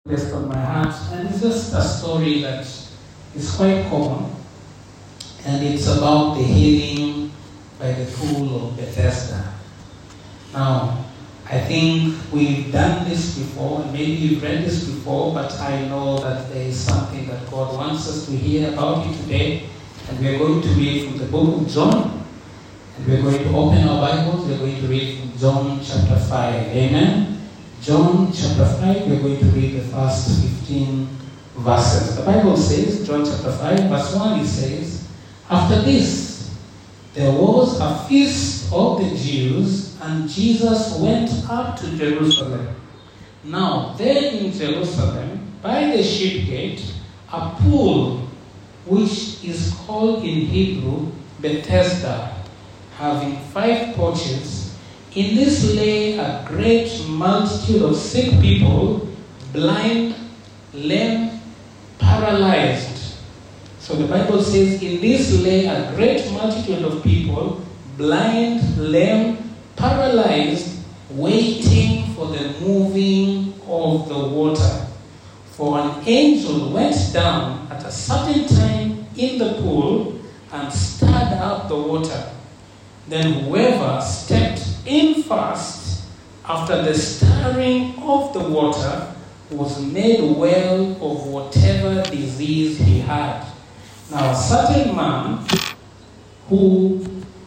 Placed on my heart, and it's just a story that is quite common, and it's about the healing by the pool of Bethesda. Now, I think we've done this before, and maybe you've read this before, but I know that there is something that God wants us to hear about it today, and we're going to read from the book of John, and we're going to open our Bibles. We're going to read from John chapter 5. Amen? John chapter 5, we're going to read the first 15 verses. The Bible says, John chapter 5, verse 1, it says, "After this, there was a feast of the Jews, and Jesus went up to Jerusalem. Now, there in Jerusalem, by the sheep gate, a pool, which is called in Hebrew Bethesda, having 5 porches. In this lay a great multitude of sick people, blind, lame, paralyzed." So the Bible says, in this lay a great multitude of people, blind, lame, paralyzed, waiting for the moving of the water. For an angel went down at a certain time in the pool and stirred up the water. Then whoever stepped in first, after the stirring of the water, was made well of whatever disease he had. Now a certain man who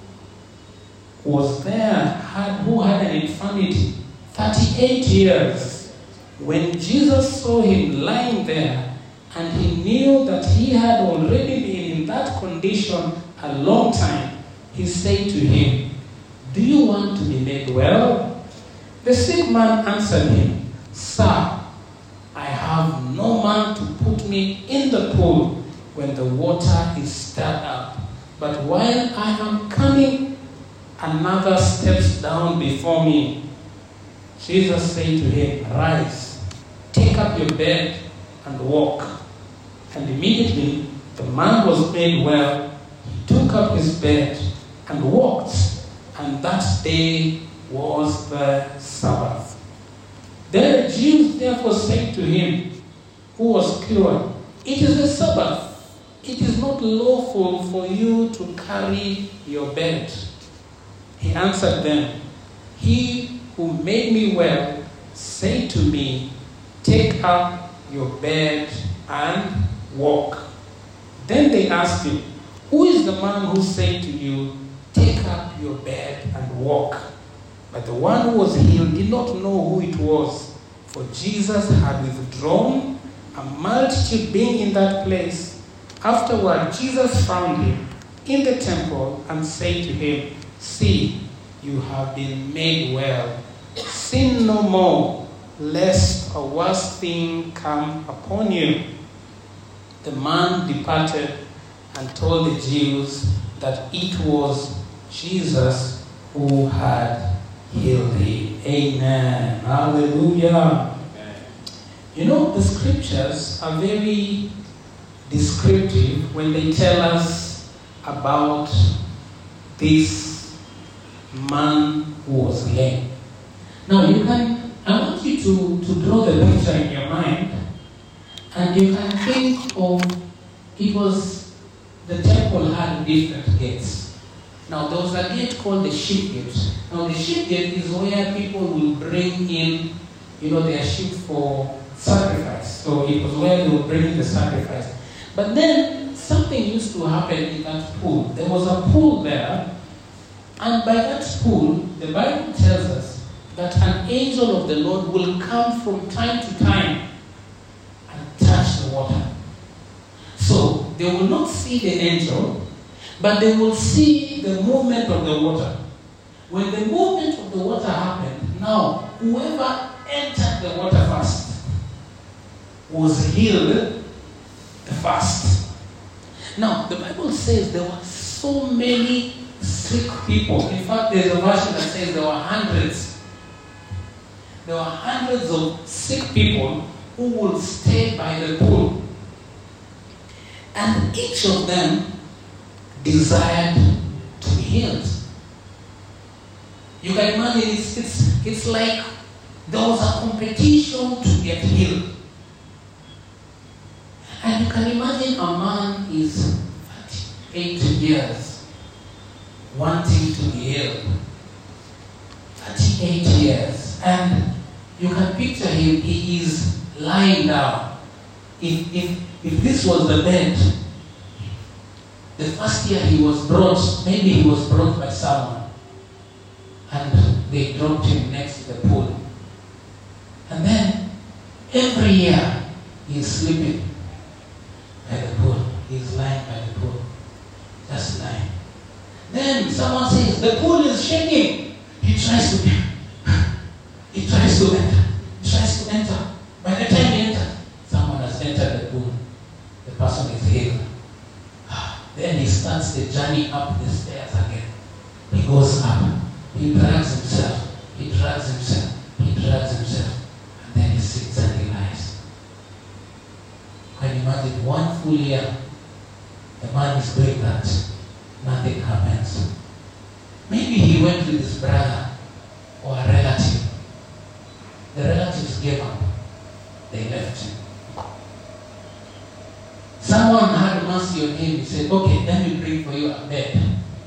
was there, who had an infirmity, 38 years. When Jesus saw him lying there, and he knew that he had already been in that condition a long time, he said to him, "Do you want to be made well?" The sick man answered him, "Sir, I have no man to put me in the pool when the water is stirred up. But while I am coming, another steps down before me." Jesus said to him, "Rise, take up your bed and walk." And immediately the man was made well. He took up his bed and walked. And that day was the Sabbath. Then the Jews therefore said to him, who was cured, "It is the Sabbath. It is not lawful for you to carry your bed." He answered them, "He who made me well said to me, 'Take up your bed and walk.'" Then they asked him, "Who is the man who said to you, 'Take up your bed and walk'?" But the one who was healed did not know who it was, for Jesus had withdrawn, a multitude being in that place. Afterward, Jesus found him in the temple and said to him, "See, you have been made well. Sin no more, lest a worse thing come upon you." The man departed and told the Jews that it was Jesus who had healed him. Amen. Hallelujah. Amen. You know, the scriptures are very descriptive when they tell us about this man who was lame. Now I want you to draw the picture in your mind, and you can think of, the temple had different gates. Now, there was a gate called the sheep gate. Now, the sheep gate is where people will bring in, their sheep for sacrifice. So, it was where they would bring in the sacrifice. But then, something used to happen in that pool. There was a pool there, and by that pool, the Bible tells us that an angel of the Lord will come from time to time and touch the water. So, they will not see the angel, but they will see the movement of the water. When the movement of the water happened, now whoever entered the water first was healed the first. Now, the Bible says there were so many sick people. In fact, there's a version that says there were hundreds. There were hundreds of sick people who would stay by the pool. And each of them desired to be healed. You can imagine it's like there was a competition to get healed. can imagine a man is 38 years wanting to be healed. 38 years. And you can picture him, he is lying down. If this was the bed, the first year he was brought, maybe he was brought by someone, and they dropped him next to the pool. And then every year he is sleeping by the pool. He is lying by the pool, just lying. Then someone says, the pool is shaking. He tries to enter. By the time he enters, someone has entered the pool. The person is healed. Then he starts the journey up the stairs again. He goes up. He drags himself. And then he sits and he lies. You can imagine 1 full year, the man is doing that. Nothing happens. Maybe he went with his brother or a relative. The relatives gave up. They left him. Someone had mercy on him. He said, okay, let me bring for you a bed.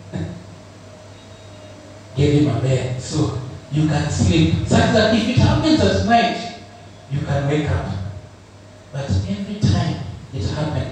Gave him a bed so you can sleep. Such that if it happens at night, you can wake up. But every time it happened,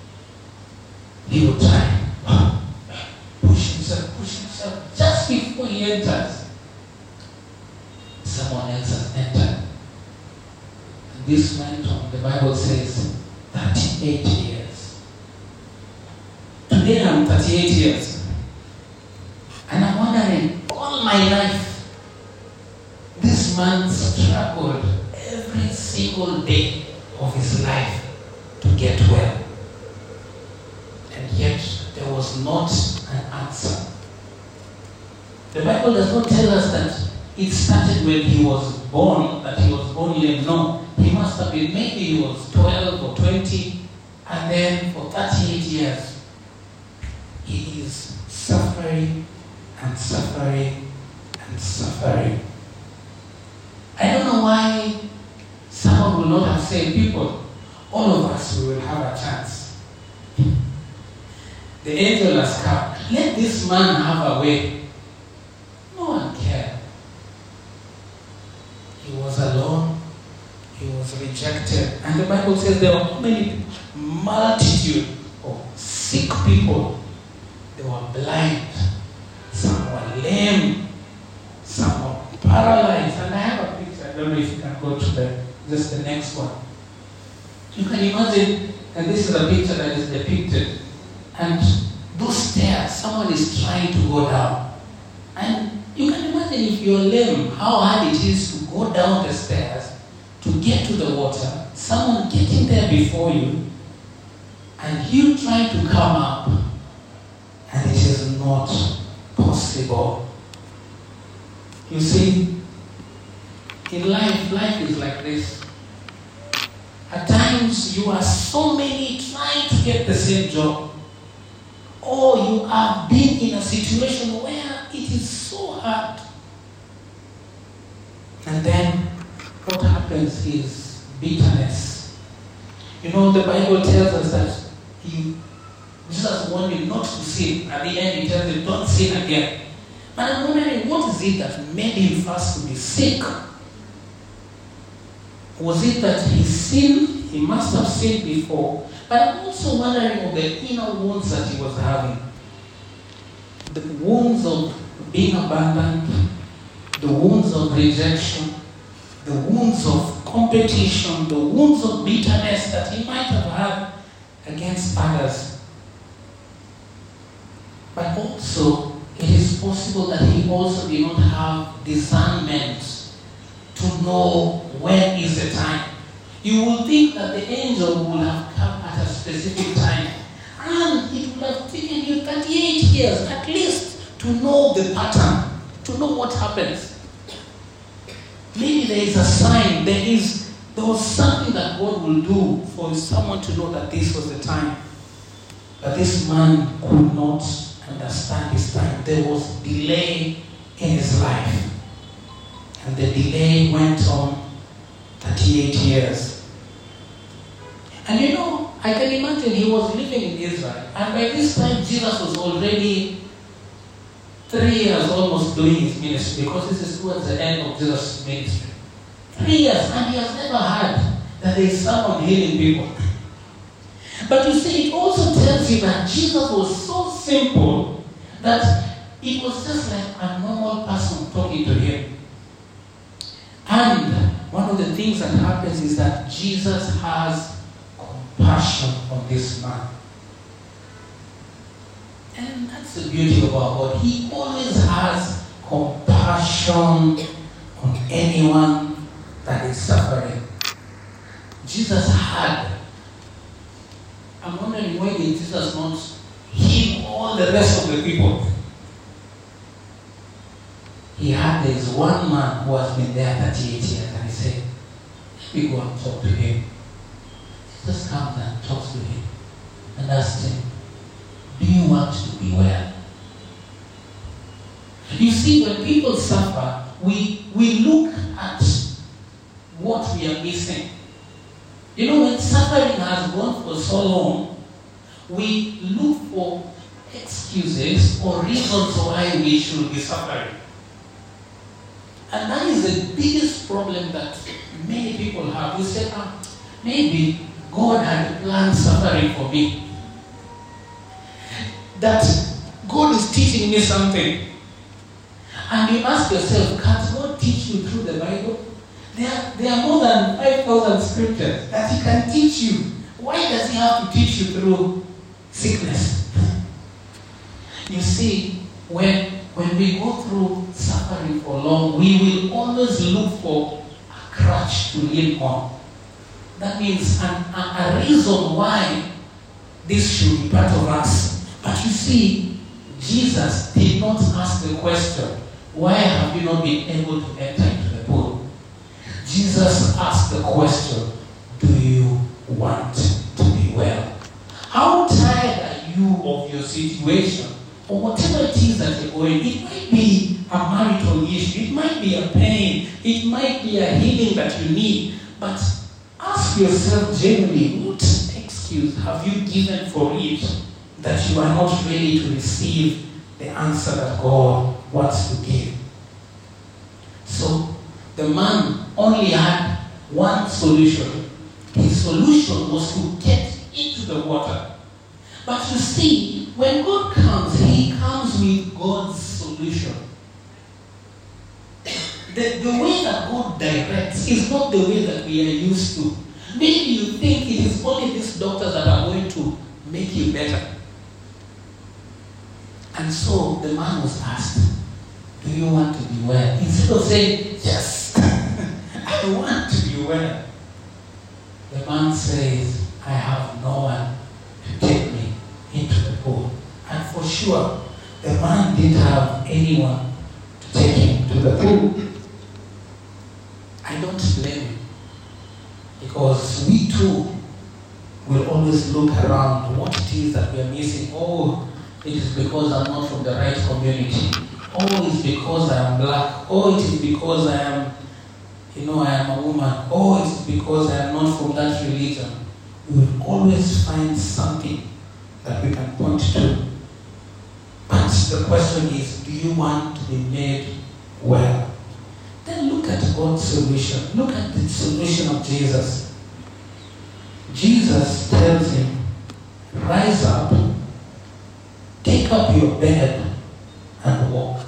he would try. Push himself. Just before he enters, someone else has entered. And this went on, the Bible says, 38 years. Today I'm 38 years. And I'm wondering, all my life, this man struggled every single day of his life to get well. And yet, there was not an answer. The Bible does not tell us that it started when he was born, that he was born lame. No, he must have been, maybe he was 12 or 20, and then for 38 years, he is suffering and suffering and suffering. I don't know why someone will not have said, people, all of us, we will have a chance. The angel has come. Let this man have a way. No one cared. He was alone. He was rejected. And the Bible says there were how many people? Multitude of sick people. They were blind. Some were lame. Some were paralyzed. And I have a picture. I don't know if you can go to just the next one. You can imagine, and this is a picture that is depicted. And those stairs, someone is trying to go down. And you can imagine if you're lame, how hard it is to go down the stairs to get to the water, someone getting there before you, and you trying to come up, and it is not possible. You see, in life is like this. At times, you are so many trying to get the same job. Or you have been in a situation where it is so hard. And then what happens is bitterness. You know, the Bible tells us that Jesus wanted you not to sin. At the end, he tells you, don't sin again. But I'm wondering, what is it that made him first to be sick? Was it that he sinned? He must have sinned before. But I'm also wondering of the inner wounds that he was having. The wounds of being abandoned, the wounds of rejection, the wounds of competition, the wounds of bitterness that he might have had against others. But also, it is possible that he also did not have discernment to know when is the time. You will think that the angel will have come at a specific time, and it would have taken you 38 years at least to know the pattern, to know what happens. Maybe there is a sign, there was something that God will do for someone to know that this was the time. But this man could not understand his time. There was delay in his life. And the delay went on 38 years. And you know, I can imagine he was living in Israel, and by this time Jesus was already 3 years almost doing his ministry, because this is towards the end of Jesus' ministry. 3 years, and he has never heard that there is someone healing people. But you see, it also tells you that Jesus was so simple that it was just like a normal person talking to him. And one of the things that happens is that Jesus has compassion on this man. And that's the beauty of our God. He always has compassion on anyone that is suffering. Jesus had. I'm wondering, why did Jesus not heal all the rest of the people? There is one man who has been there 38 years, and he said, let me go and talk to him. Jesus comes and talks to him and asks him, do you want to be well? You see, when people suffer, we look at what we are missing. You know, when suffering has gone for so long, we look for excuses or reasons why we should be suffering. And that is the biggest problem that many people have. We say, maybe God had planned suffering for me. That God is teaching me something. And you ask yourself, can God teach you through the Bible? There are more than 5,000 scriptures that He can teach you. Why does He have to teach you through sickness? You see, when we go through suffering for long, we will always look for a crutch to lean on. That means a reason why this should be part of us. But you see, Jesus did not ask the question, why have you not been able to enter into the pool? Jesus asked the question, do you want to be well? How tired are you of your situation? Or whatever it is that you're going, it might be a marital issue, it might be a pain, it might be a healing that you need. But ask yourself genuinely, what excuse have you given for it that you are not ready to receive the answer that God wants to give? So the man only had one solution. His solution was to get into the water. But you see, when God comes, He comes with God's solution. The way that God directs is not the way that we are used to. Maybe you think it is only these doctors that are going to make you better. And so the man was asked, do you want to be well? Instead of saying, yes, I want to be well. The man says, I have no one to take me into the pool. And for sure, the man didn't have anyone to take him to the pool. I don't blame him, because we too will always look around what it is that we are missing. Oh, it is because I'm not from the right community. Oh, it's because I am black. Oh, it is because I am, I am a woman. Oh, it's because I am not from that religion. We will always find something that we can point to. But the question is, do you want to be made well? Then look at God's solution. Look at the solution of Jesus. Jesus tells him, rise up, take up your bed, and walk.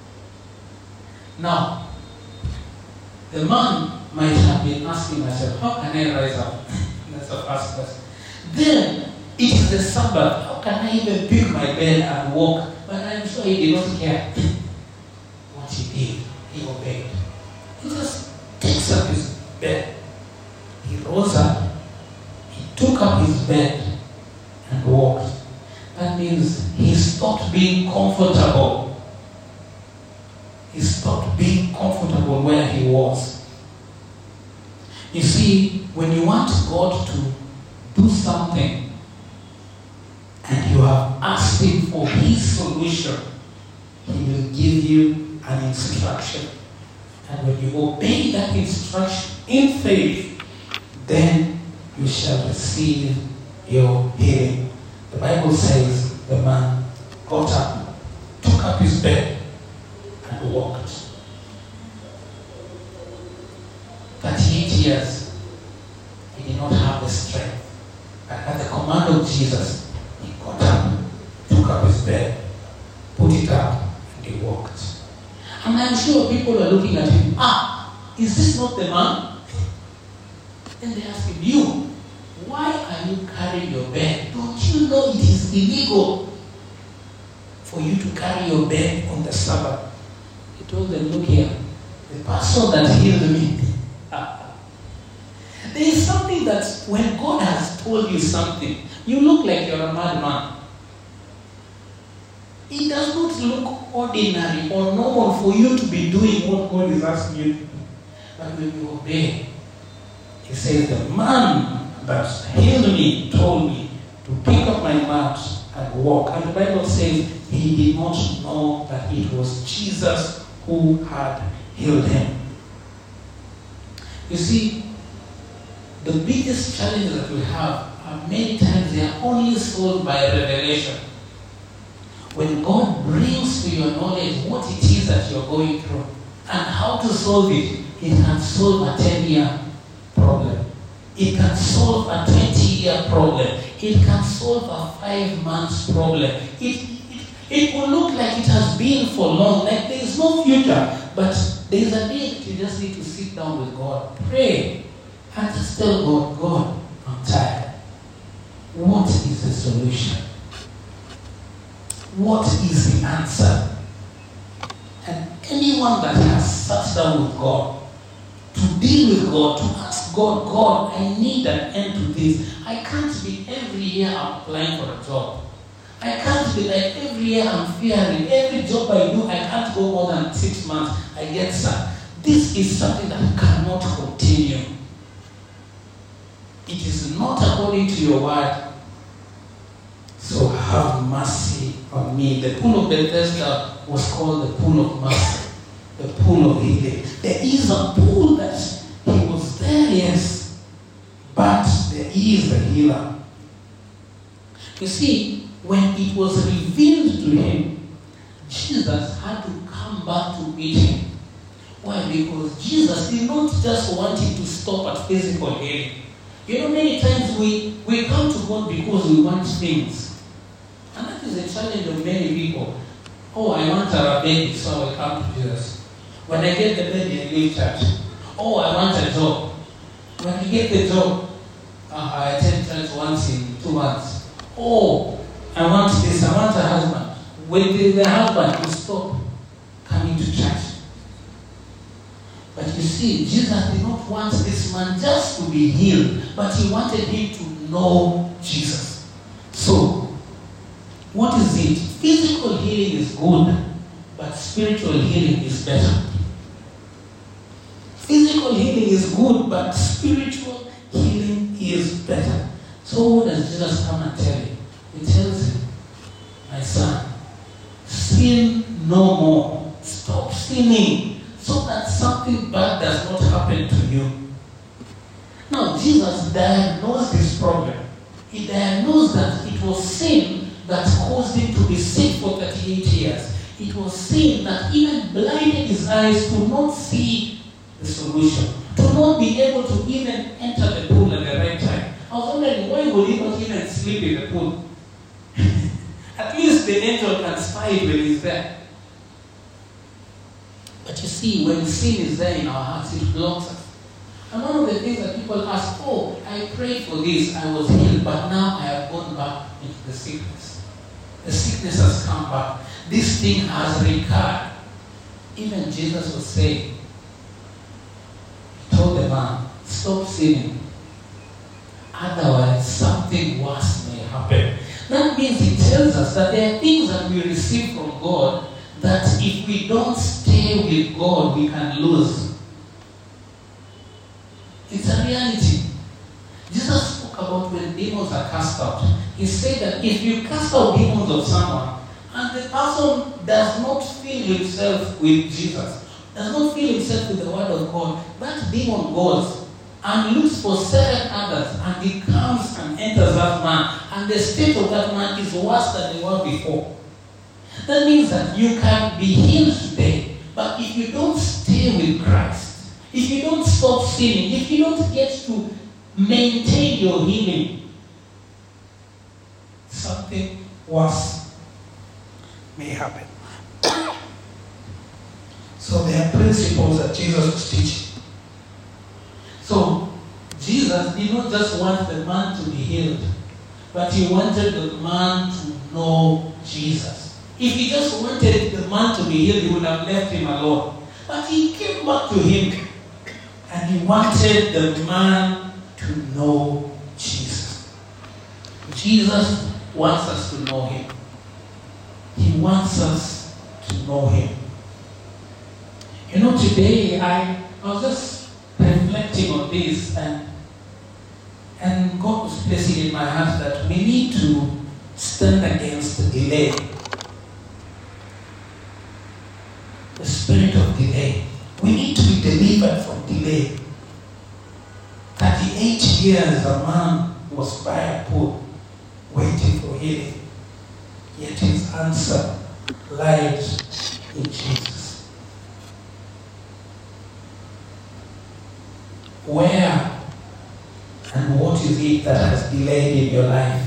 Now, the man might have been asking himself, how can I rise up? That's the first question. Then, it is the Sabbath. How can I even pick my bed and walk? But I'm sure he did not care. What he did, he obeyed. He just takes up his bed. He rose up. He took up his bed and walked. That means he stopped being comfortable. He stopped being comfortable where he was. You see, when you want God to do something, and you have asked Him for His solution, He will give you an instruction. And when you obey that instruction in faith, then you shall receive your healing. The Bible says the man got up, took up his bed, and walked. 38 years, he did not have the strength. But at the command of Jesus, he got up, took up his bed, put it up, and he walked. And I'm sure people are looking at him, is this not the man? Then they ask him, you, why are you carrying your bed? Don't you know it is illegal for you to carry your bed on the Sabbath? He told them, look here, the person that healed me. There is something that when God has told you something, you look like you're a madman. It does not look ordinary or normal for you to be doing what God is asking you to do. But when you obey, he says, the man that healed me told me to pick up my mat and walk. And the Bible says he did not know that it was Jesus who had healed him. You see, the biggest challenges that we have are many times they are only solved by revelation. When God brings to your knowledge what it is that you're going through and how to solve it, it can solve a 10-year problem. It can solve a 20-year problem. It can solve a 5 months problem. It will look like it has been for long, like there is no future. But there is a day that you just need to sit down with God, pray, and just tell God, God, I'm tired. What is the solution? What is the answer? And anyone that has sat down with God, to deal with God, to ask God, God, I need an end to this. I can't be every year I'm applying for a job. I can't be like every year I'm fearing. Every job I do, I can't go more than 6 months. I get sacked. This is something that cannot continue. It is not according to your word. So have mercy on me. The pool of Bethesda was called the pool of mercy, the pool of healing. There is a pool that he was there, yes, but there is the healer. You see, when it was revealed to him, Jesus had to come back to meet him. Why? Because Jesus did not just want him to stop at physical healing. You know, many times we come to God because we want things. And that is a challenge of many people. Oh, I want a baby, so I will come to Jesus. When I get the baby, I leave church. Oh, I want a job. When I get the job, I attend church once in 2 months. Oh, I want this, I want a husband. When the husband will stop coming to church. But you see, Jesus did not want this man just to be healed, but he wanted him to know Jesus. So, what is it? Physical healing is good, but spiritual healing is better. Physical healing is good, but spiritual healing is better. So what does Jesus come and tell him? He tells him, my son, sin no more. Stop sinning so that something bad does not happen to you. Now, Jesus diagnosed this problem. He diagnosed that it was sin that caused him to be sick for 38 years. It was sin that even blinded his eyes to not see the solution, to not be able to even enter the pool at the right time. I was wondering, why would he not even sleep in the pool? At least the angel can spy it when he's there. But you see, when sin is there in our hearts, it blocks us. And one of the things that people ask, oh, I prayed for this, I was healed, but now I have gone back into the sickness. The sickness has come back. This thing has recurred. Even Jesus was saying, he told the man, stop sinning. Otherwise, something worse may happen. That means he tells us that there are things that we receive from God that if we don't stay with God, we can lose. It's a reality. Jesus spoke about when demons are cast out. He said that if you cast out demons of someone, and the person does not feel himself with Jesus, does not feel himself with the word of God, that demon goes and looks for 7 others, and he comes and enters that man, and the state of that man is worse than they were before. That means that you can be healed today, but if you don't stay with Christ, if you don't stop sinning, if you don't get to maintain your healing, something worse may happen. So there are principles that Jesus was teaching. So Jesus did not just want the man to be healed, but he wanted the man to know Jesus. If he just wanted the man to be healed, he would have left him alone. But he came back to him, and he wanted the man to know Jesus. Jesus wants us to know him. He wants us to know him. You know, today I was just reflecting on this, and God was placing in my heart that we need to stand against the delay. The spirit of delay. We need to be delivered from delay. 38 years a man was by a pool waiting for healing, yet his answer lied in Jesus. Where and what is it that has delayed in your life?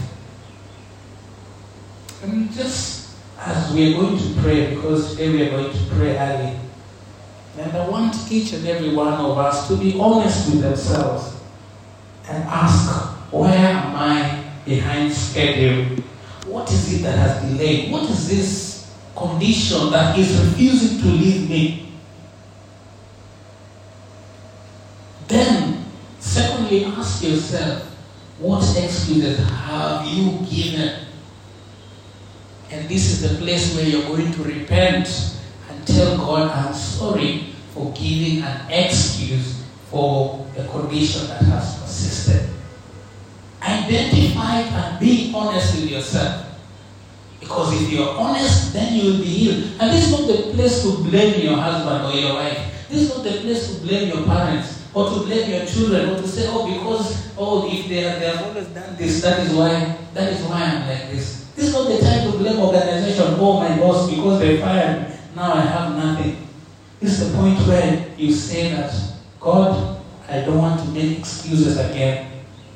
And just as we are going to pray, because today we are going to pray early, and I want each and every one of us to be honest with themselves and ask, where am I behind schedule? What is it that has delayed? What is this condition that is refusing to leave me? Then, secondly, ask yourself, what excuses have you given? And this is the place where you're going to repent and tell God, I'm sorry for giving an excuse for a condition that has persisted. Identify and be honest with yourself. Because if you're honest, then you will be healed. And this is not the place to blame your husband or your wife. This is not the place to blame your parents or to blame your children or to say, if they have always done this, that is why I'm like this. This is not the time to blame organization. Oh, my boss, because they fired me, now I have nothing. This is the point where you say that, God, I don't want to make excuses again.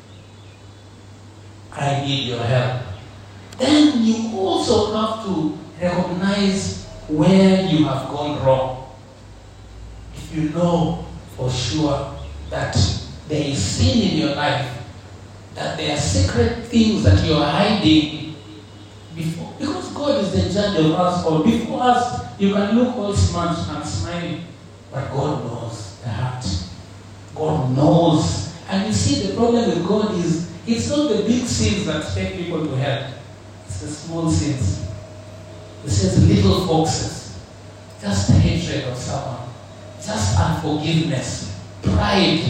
I need your help. Then you also have to recognize where you have gone wrong. If you know for sure that there is sin in your life, that there are secret things that you are hiding before, because God is the judge of us all. Before us, you can look all smart and smiling, but God knows the heart. God knows. And you see, the problem with God is, it's not the big sins that take people to hell. It's the small sins. It says little foxes. Just hatred of someone. Just unforgiveness. Pride.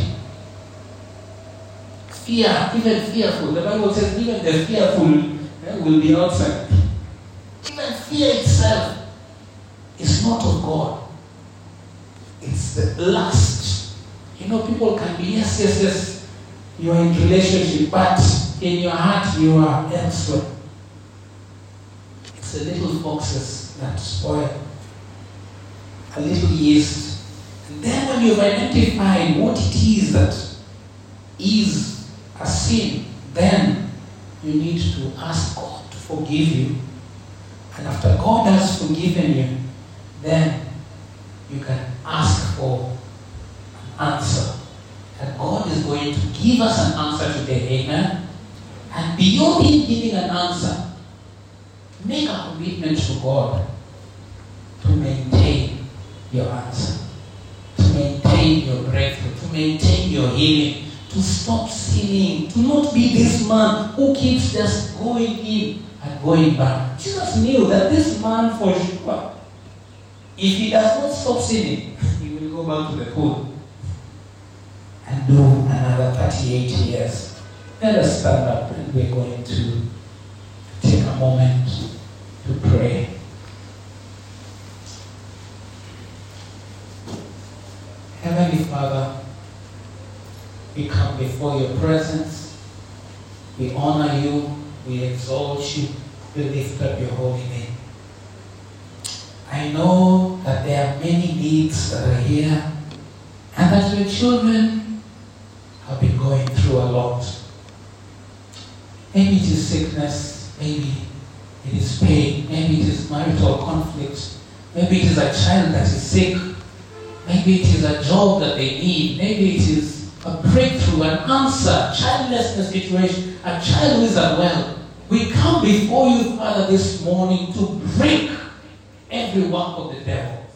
Fear. Even fearful. The Bible says even the fearful will be outside. Even fear itself is not of God. It's the lust. You know, people can be, yes. You are in relationship, but in your heart you are elsewhere. It's the little foxes that spoil. A little yeast. And then when you've identified what it is that is a sin, then you need to ask God to forgive you. And after God has forgiven you, then you can ask for an answer. And God is going to give us an answer today, amen? And beyond Him giving an answer, make a commitment to God to maintain your answer, to maintain your breakthrough, to maintain your healing, to stop sinning, to not be this man who keeps just going in and going back. Jesus knew that this man, for sure, if he does not stop sinning, he will go back to the pool and do another 38 years. Let us stand up and we're going to take a moment to pray. Heavenly Father, we come before your presence We honor you. We exalt you. We lift up your holy name. I know that there are many needs that are here, and that your children have been going through a lot. Maybe it is sickness, maybe it is pain, maybe it is marital conflict, maybe it is a child that is sick, maybe it is a job that they need, maybe it is a breakthrough, an answer, childlessness situation, a child who is unwell. We come before you, Father, this morning to break every work of the devil.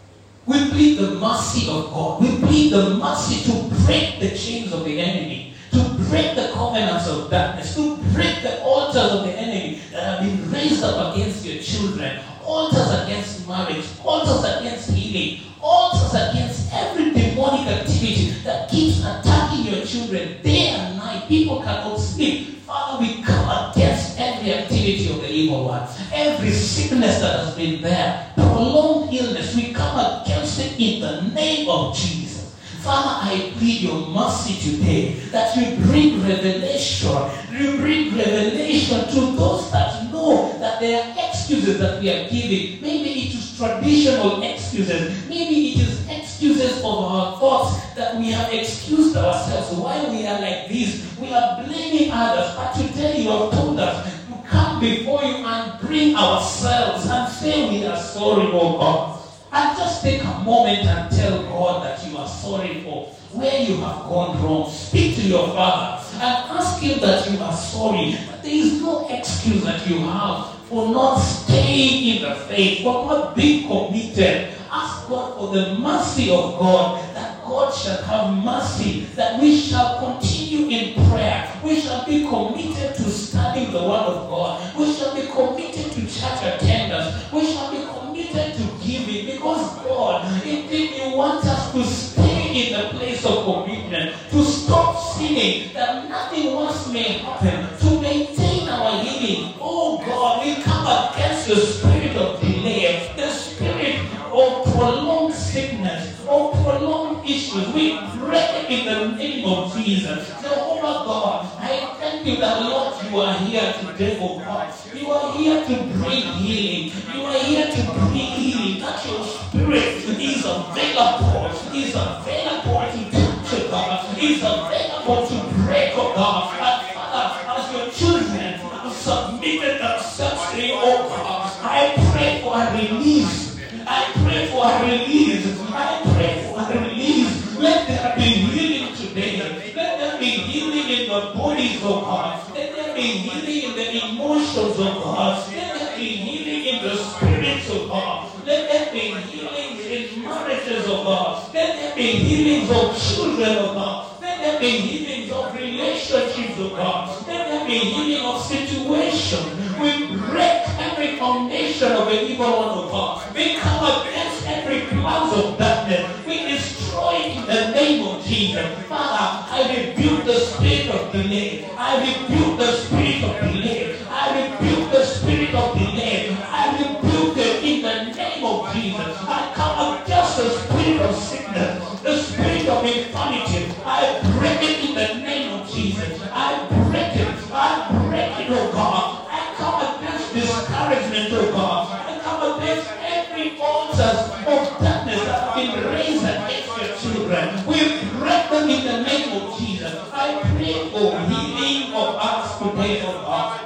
We plead the mercy of God. We plead the mercy to break the chains of the enemy, to break the covenants of darkness, to break the altars of the enemy that have been raised up against your children, altars against marriage, altars against healing, altars against every demonic activity that keeps attacking your children day and night. People cannot sleep. Father, we come against every activity of the evil one, every sickness that has been there, prolonged illness. We come against it in the name of Jesus. Father, I plead your mercy today that you bring revelation. You bring revelation to those that know that there are excuses that we are giving. Maybe it is traditional excuses. Maybe it is excuses of our thoughts that we have excused ourselves. Why we are like this? We are blaming others. But today you have told us to come before you and bring ourselves and say we are sorry, oh God. And just take a moment and tell God that you are sorry for where you have gone wrong. Speak to your Father and ask Him that you are sorry. But there is no excuse that you have for not staying in the faith, for not being committed. Ask God for the mercy of God, that God shall have mercy, that we shall continue in prayer. We shall be committed to studying the Word of God. We shall be committed to church attendance. We shall be committed to giving, because God, indeed you want us to stay in the place of commitment, to stop sinning, that nothing worse may happen, to maintain our healing. Oh God, we come against the spirit of delay, the spirit of prolonged sickness, or prolonged issues. We pray in the name of Jesus. Jehovah God, I thank you that, Lord, you are here today, oh God. You are here to bring healing. You are here to bring healing. That your spirit is available. Is available to touch, oh God. Is available to break, oh God. And Father, as your children have submitted themselves to you, oh God, I pray for a release. I pray for a release. I pray for a release. Let there be healing today. Let there be healing in the bodies of God. Let there be healing in the emotions of God. Let there be healing in the spirits of God. Let there be healing in marriages of God. Let there be healings of children of God. Let there be healings of relationships of God. Let there be healing of situations. We break every foundation of the evil one of God. We come against every cloud of darkness. We destroy it in the name of Jesus. Father, I rebuke the spirit of delay. I rebuke the spirit of delay. I rebuke the spirit of delay. I rebuke it in the name of Jesus. I come against the spirit of sickness, the spirit of infirmity. I break it in the name of Jesus. I break it. I break it, oh God. I come against discouragement, oh God. I come against every altars of darkness that have been raised against your children. We break them in the name of Jesus. I pray for healing of us today, oh God.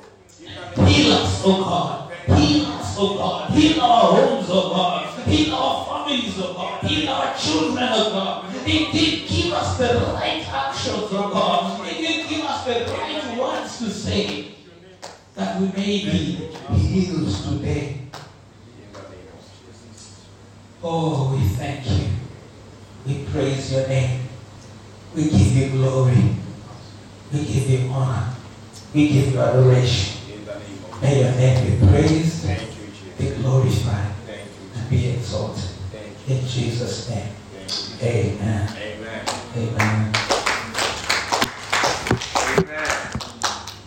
Heal us, oh God. Heal us, oh God. Heal our homes, oh God. Heal our families, oh God. Heal our children, oh God. Indeed, give us the right actions, oh God. Indeed, give us the right words to say, that we may be healed today. Oh, we thank you. We praise your name. We give you glory. We give you honor. We give you adoration. May your name be praised.